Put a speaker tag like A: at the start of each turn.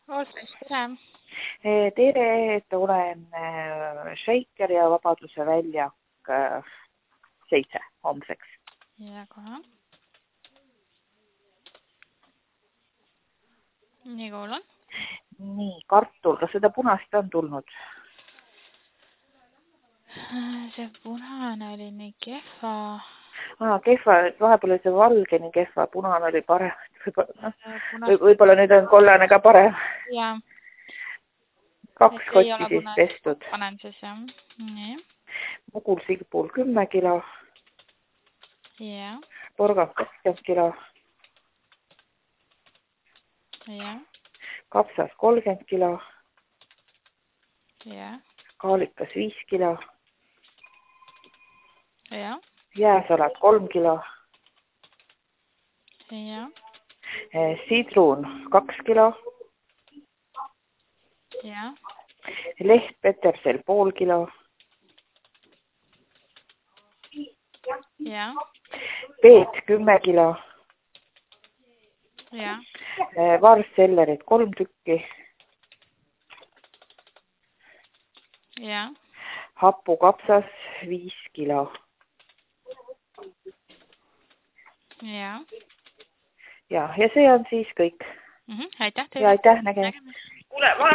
A: Ootaks, tere.
B: Tere, et olen Shaker ja Vabaduse väljak 7 homseks.
A: Ja, kohe. Nii kuulan.
B: Nii, kartul, kas seda punast on tulnud?
A: See punane oli nii kehva.
B: Kehva, vahepeal oli see valge nii kehva, punane oli parem. Võib-olla nüüd on kollane ka parem.
A: Ja.
B: 2 kotti siis pestud.
A: Panen siis, jah. Nii.
B: Mugul Sigpool 10 kilo.
A: Ja.
B: Porgand 20 kilo.
A: Ja.
B: Kapsas 30 kilo.
A: Ja.
B: Kaalikas 5 kilo.
A: Ja.
B: Jääsalat 3 kilo.
A: Ja.
B: Sidrun 2 kilo.
A: Ja.
B: Leht Petersel pool kilo.
A: Ja.
B: Peet 10 kilo.
A: Ja.
B: Varssellerit 3 tükki.
A: Ja.
B: Hapukapsas 5 kilo.
A: Ja.
B: Ja see on siis kõik.
A: Aitäh teile.
B: Ja aitäh nägemist. Kuule,